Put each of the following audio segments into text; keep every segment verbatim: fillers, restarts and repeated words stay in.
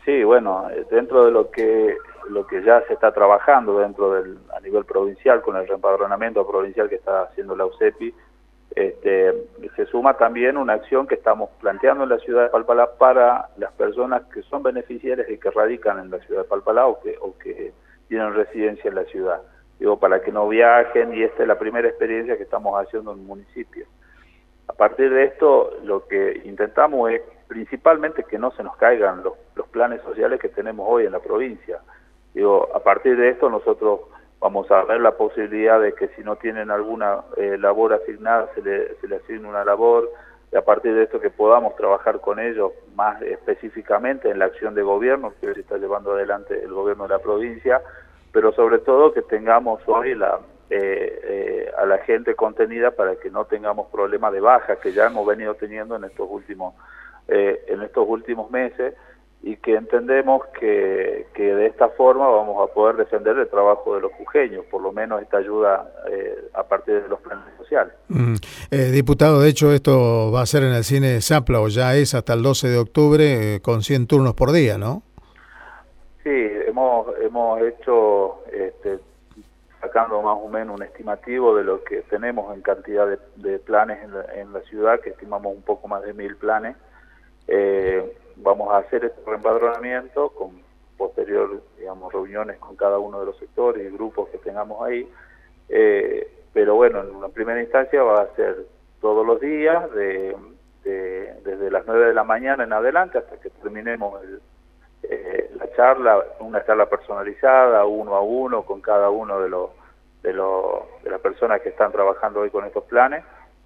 Sí, bueno, dentro de lo que lo que ya se está trabajando dentro del a nivel provincial con el reempadronamiento provincial que está haciendo la U C E P I, este, se suma también una acción que estamos planteando en la ciudad de Palpalá para las personas que son beneficiarias y que radican en la ciudad de Palpalá o que, o que tienen residencia en la ciudad. Digo, para que no viajen, y esta es la primera experiencia que estamos haciendo en el municipio. A partir de esto, lo que intentamos es principalmente que no se nos caigan los, los planes sociales que tenemos hoy en la provincia. Digo, a partir de esto nosotros vamos a ver la posibilidad de que si no tienen alguna eh, labor asignada, se le, se le asigne una labor, y a partir de esto que podamos trabajar con ellos más específicamente en la acción de gobierno que hoy se está llevando adelante el gobierno de la provincia, pero sobre todo que tengamos hoy la, eh, eh, a la gente contenida para que no tengamos problemas de baja que ya hemos venido teniendo en estos últimos, eh, en estos últimos meses, y que entendemos que, que de esta forma vamos a poder defender el trabajo de los jujeños, por lo menos esta ayuda eh, a partir de los planes sociales. Mm. Eh, diputado, de hecho esto va a ser en el cine Zapla, o ya es hasta el doce de octubre, eh, con cien turnos por día, ¿no? Sí, hemos, hemos hecho, este, sacando más o menos un estimativo de lo que tenemos en cantidad de, de planes en la, en la ciudad, que estimamos un poco más de mil planes. Eh, vamos a hacer este reempadronamiento con posterior, digamos, reuniones con cada uno de los sectores y grupos que tengamos ahí, eh, pero bueno, en una primera instancia va a ser todos los días, de, de, desde las nueve de la mañana en adelante hasta que terminemos el, eh, la charla, una charla personalizada, uno a uno, con cada uno de los de, los, de las personas que están trabajando hoy con estos planes.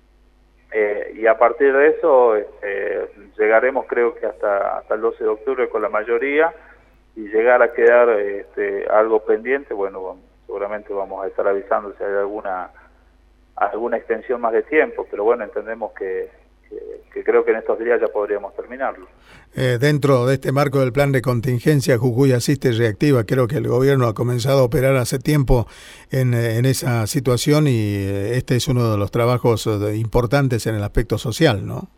Eh, y a partir de eso eh, llegaremos, creo que hasta hasta el doce de octubre con la mayoría, y llegar a quedar este, algo pendiente, bueno, vamos, seguramente vamos a estar avisando si hay alguna alguna extensión más de tiempo, pero bueno, entendemos que, que, que creo que en estos días ya podríamos terminarlo. Eh, dentro de este marco del plan de contingencia, Jujuy Asiste y Reactiva, creo que el gobierno ha comenzado a operar hace tiempo en, en esa situación, y este es uno de los trabajos importantes en el aspecto social, ¿no?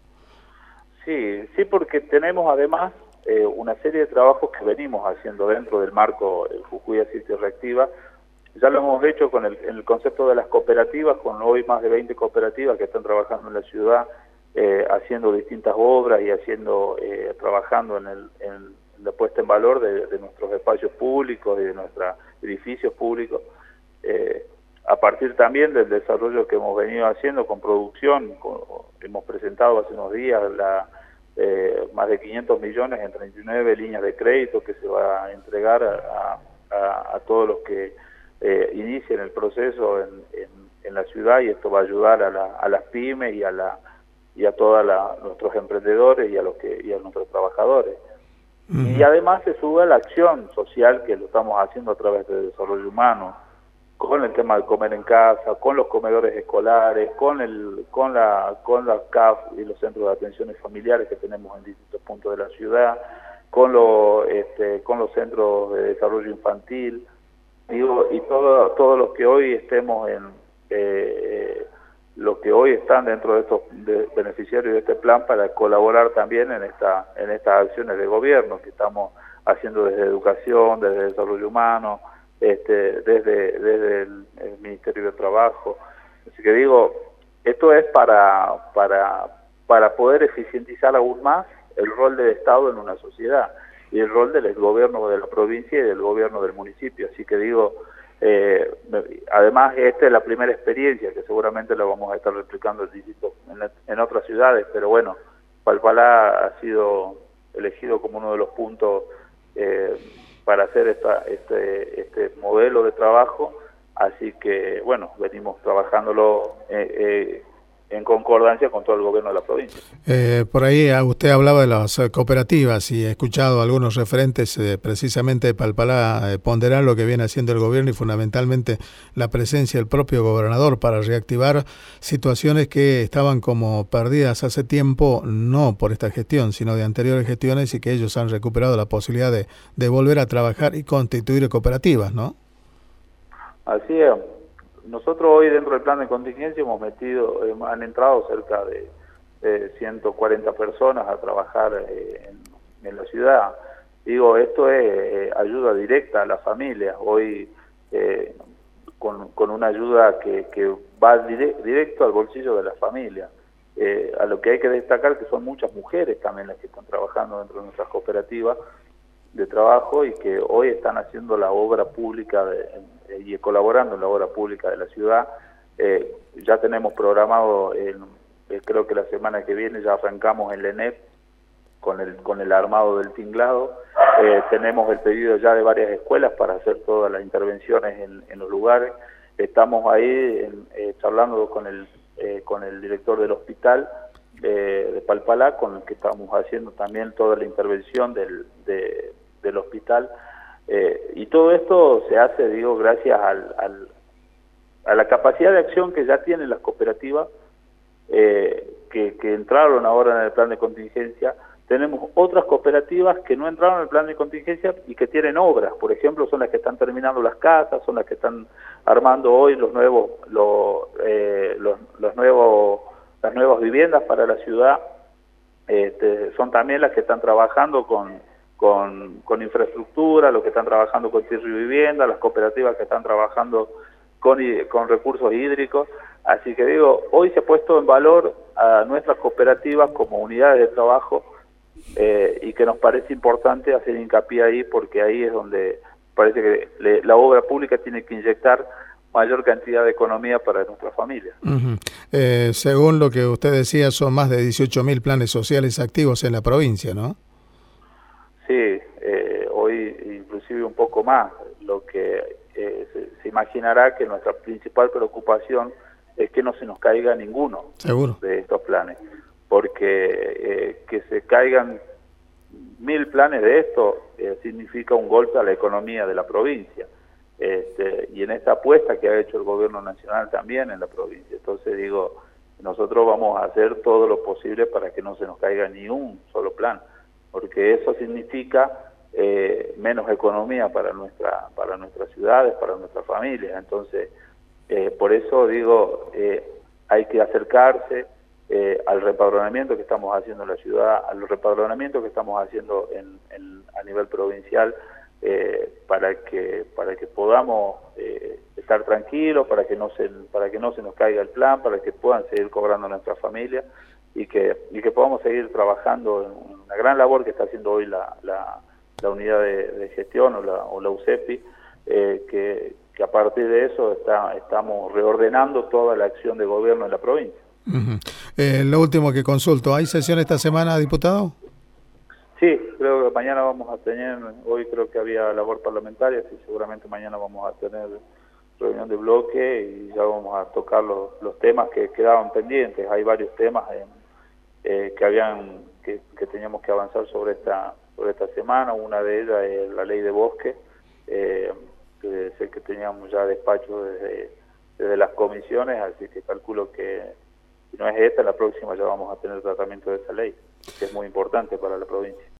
Sí, sí, porque tenemos además eh, una serie de trabajos que venimos haciendo dentro del marco del Jujuy Asiste y Reactiva. Ya lo hemos hecho con el, en el concepto de las cooperativas, con hoy más de veinte cooperativas que están trabajando en la ciudad, Eh, haciendo distintas obras y haciendo eh, trabajando en, el, en la puesta en valor de, de nuestros espacios públicos y de nuestros edificios públicos, eh, a partir también del desarrollo que hemos venido haciendo con producción. Con, hemos presentado hace unos días la, eh, más de quinientos millones en treinta y nueve líneas de crédito que se va a entregar a, a, a todos los que eh, inicien el proceso en, en, en la ciudad, y esto va a ayudar a, la, a las pymes y a la y a todos nuestros emprendedores y a los que y a nuestros trabajadores. Uh-huh. Y además se sube la acción social que lo estamos haciendo a través del desarrollo humano, con el tema de comer en casa, con los comedores escolares, con el con la con la C A F y los centros de atenciones familiares que tenemos en distintos puntos de la ciudad, con los este, con los centros de desarrollo infantil, digo, y todo todos los que hoy estemos en eh, los que hoy están dentro de estos de beneficiarios de este plan, para colaborar también en esta en estas acciones de gobierno que estamos haciendo desde educación, desde desarrollo humano, este, desde desde el, el Ministerio de Trabajo. Así que digo, esto es para para para poder eficientizar aún más el rol del Estado en una sociedad y el rol del gobierno de la provincia y del gobierno del municipio. Así que digo, Eh, además esta es la primera experiencia que seguramente la vamos a estar replicando en, en, en otras ciudades, pero bueno, Palpalá ha sido elegido como uno de los puntos eh, para hacer esta, este, este modelo de trabajo, así que bueno, venimos trabajándolo eh, eh, en concordancia con todo el gobierno de la provincia. Eh, por ahí usted hablaba de las cooperativas, y he escuchado a algunos referentes eh, precisamente de Palpalá eh, ponderar lo que viene haciendo el gobierno, y fundamentalmente la presencia del propio gobernador para reactivar situaciones que estaban como perdidas hace tiempo, no por esta gestión, sino de anteriores gestiones, y que ellos han recuperado la posibilidad de, de volver a trabajar y constituir cooperativas, ¿no? Así es. Nosotros hoy dentro del plan de contingencia hemos metido, eh, han entrado cerca de, de ciento cuarenta personas a trabajar eh, en, en la ciudad. Digo, esto es eh, ayuda directa a las familias. Hoy, eh, con, con una ayuda que, que va dire, directo al bolsillo de las familias. Eh, a lo que hay que destacar que son muchas mujeres también las que están trabajando dentro de nuestras cooperativas de trabajo y que hoy están haciendo la obra pública de, y colaborando en la obra pública de la ciudad. Eh, ya tenemos programado, eh, eh, creo que la semana que viene ya arrancamos en la E N E P con el con el armado del tinglado. Eh, tenemos el pedido ya de varias escuelas para hacer todas las intervenciones en, en los lugares. Estamos ahí en, eh, charlando con el eh, con el director del hospital eh, de Palpalá, con el que estamos haciendo también toda la intervención del, de, del hospital. Eh, y todo esto se hace, digo, gracias al, al, a la capacidad de acción que ya tienen las cooperativas, eh, que, que entraron ahora en el plan de contingencia. Tenemos otras cooperativas que no entraron en el plan de contingencia y que tienen obras, por ejemplo, son las que están terminando las casas, son las que están armando hoy los nuevos, los, eh, los, los nuevos, las nuevas viviendas para la ciudad. Este, son también las que están trabajando con, con, con infraestructura, los que están trabajando con tierra y vivienda, las cooperativas que están trabajando con, con recursos hídricos. Así que digo, hoy se ha puesto en valor a nuestras cooperativas como unidades de trabajo. Eh, y que nos parece importante hacer hincapié ahí, porque ahí es donde parece que le, la obra pública tiene que inyectar mayor cantidad de economía para nuestras familias. Uh-huh. eh, según lo que usted decía, son más de dieciocho mil planes sociales activos en la provincia, ¿no? Sí, eh, hoy inclusive un poco más. Lo que eh, se, se imaginará que nuestra principal preocupación es que no se nos caiga ninguno ¿Seguro? de estos planes, porque eh, que se caigan mil planes de esto eh, significa un golpe a la economía de la provincia, este, y en esta apuesta que ha hecho el gobierno nacional también en la provincia. Entonces digo, nosotros vamos a hacer todo lo posible para que no se nos caiga ni un solo plan, porque eso significa eh, menos economía para nuestra para nuestras ciudades, para nuestras familias. Entonces, eh, por eso digo, eh, hay que acercarse Eh, al repadronamiento que estamos haciendo en la ciudad, al repadronamiento que estamos haciendo en, en, a nivel provincial, eh, para que para que podamos eh, estar tranquilos, para que no se para que no se nos caiga el plan, para que puedan seguir cobrando nuestras familias y que y que podamos seguir trabajando en una gran labor que está haciendo hoy la, la, la unidad de, de gestión o la, o la U C E P I, eh, que, que a partir de eso está, estamos reordenando toda la acción de gobierno en la provincia. Uh-huh. eh, lo último que consulto, ¿hay sesión esta semana, diputado? Sí, creo que mañana vamos a tener, hoy creo que había labor parlamentaria, sí, seguramente mañana vamos a tener reunión de bloque y ya vamos a tocar los, los temas que quedaban pendientes. Hay varios temas en, eh, que habían que, que teníamos que avanzar sobre esta sobre esta semana. Una de ellas es la ley de bosque, eh, que sé que teníamos ya despacho desde, desde las comisiones, así que calculo que si no es esta, la próxima ya vamos a tener tratamiento de esa ley, que es muy importante para la provincia.